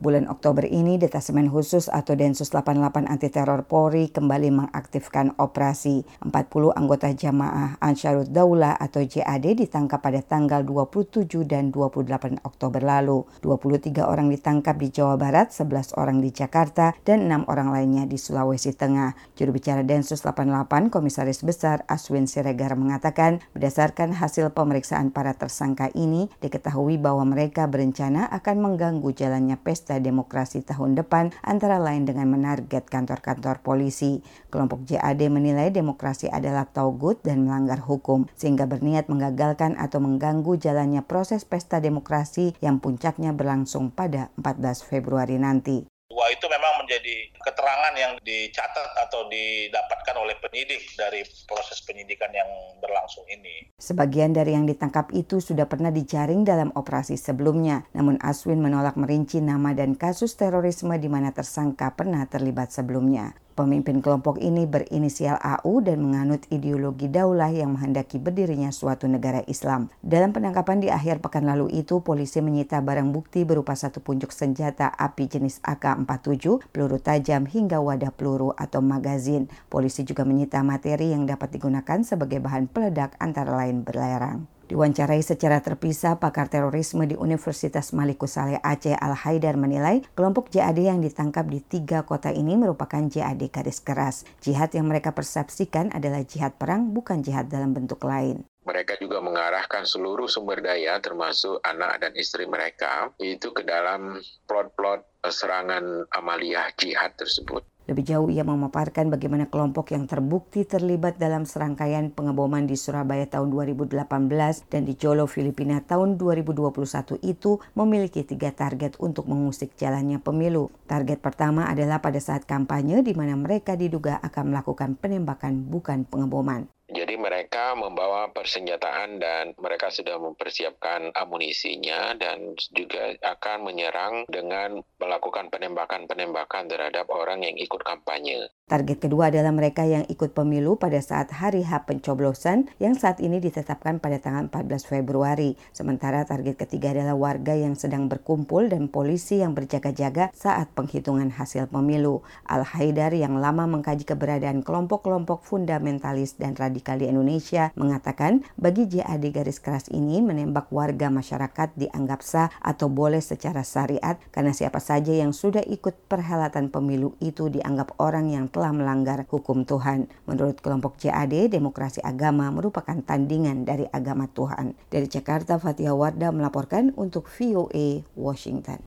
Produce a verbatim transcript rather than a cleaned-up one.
Bulan Oktober ini, Detasemen Khusus atau Densus delapan puluh delapan Anti Teror Polri kembali mengaktifkan operasi. empat puluh anggota Jamaah Ansharud Daulah atau J A D ditangkap pada tanggal dua puluh tujuh dan dua puluh delapan Oktober lalu. dua puluh tiga orang ditangkap di Jawa Barat, sebelas orang di Jakarta, dan enam orang lainnya di Sulawesi Tengah. Juru bicara Densus delapan puluh delapan, Komisaris Besar Aswin Siregar mengatakan, berdasarkan hasil pemeriksaan para tersangka ini, diketahui bahwa mereka berencana akan mengganggu jalannya pesta demokrasi tahun depan, antara lain dengan menarget kantor-kantor polisi. Kelompok J A D menilai demokrasi adalah taugut dan melanggar hukum, sehingga berniat menggagalkan atau mengganggu jalannya proses pesta demokrasi yang puncaknya berlangsung pada empat belas Februari nanti. Wah, itu memang menjadi keterangan yang dicatat atau didapatkan oleh penyidik dari proses penyidikan yang berlangsung ini. Sebagian dari yang ditangkap itu sudah pernah dijaring dalam operasi sebelumnya, namun Aswin menolak merinci nama dan kasus terorisme di mana tersangka pernah terlibat sebelumnya. Pemimpin kelompok ini berinisial A U dan menganut ideologi daulah yang menghendaki berdirinya suatu negara Islam. Dalam penangkapan di akhir pekan lalu itu, polisi menyita barang bukti berupa satu punjuk senjata api jenis A K empat puluh tujuh, peluru tajam hingga wadah peluru atau magazin. Polisi juga menyita materi yang dapat digunakan sebagai bahan peledak antara lain belerang. Diwawancarai secara terpisah, pakar terorisme di Universitas Malikus Saleh Aceh Al-Haidar menilai kelompok J A D yang ditangkap di tiga kota ini merupakan J A D garis keras. Jihad yang mereka persepsikan adalah jihad perang, bukan jihad dalam bentuk lain. Mereka juga mengarahkan seluruh sumber daya termasuk anak dan istri mereka itu ke dalam plot-plot serangan amaliyah jihad tersebut. Lebih jauh ia memaparkan bagaimana kelompok yang terbukti terlibat dalam serangkaian pengeboman di Surabaya tahun dua ribu delapan belas dan di Jolo, Filipina tahun dua ribu dua puluh satu itu memiliki tiga target untuk mengusik jalannya pemilu. Target pertama adalah pada saat kampanye di mana mereka diduga akan melakukan penembakan bukan pengeboman. Jadi mereka membawa persenjataan dan mereka sudah mempersiapkan amunisinya dan juga akan menyerang dengan melakukan penembakan-penembakan terhadap orang yang ikut kampanye. Target kedua adalah mereka yang ikut pemilu pada saat hari H pencoblosan yang saat ini ditetapkan pada tanggal empat belas Februari. Sementara target ketiga adalah warga yang sedang berkumpul dan polisi yang berjaga-jaga saat penghitungan hasil pemilu. Al-Haidar yang lama mengkaji keberadaan kelompok-kelompok fundamentalis dan radikal di Indonesia mengatakan bagi J A D garis keras ini menembak warga masyarakat dianggap sah atau boleh secara syariat karena siapa saja yang sudah ikut perhelatan pemilu itu dianggap orang yang telah melanggar hukum Tuhan. Menurut kelompok J A D, demokrasi agama merupakan tandingan dari agama Tuhan. Dari Jakarta, Fathia Wardah melaporkan untuk V O A Washington.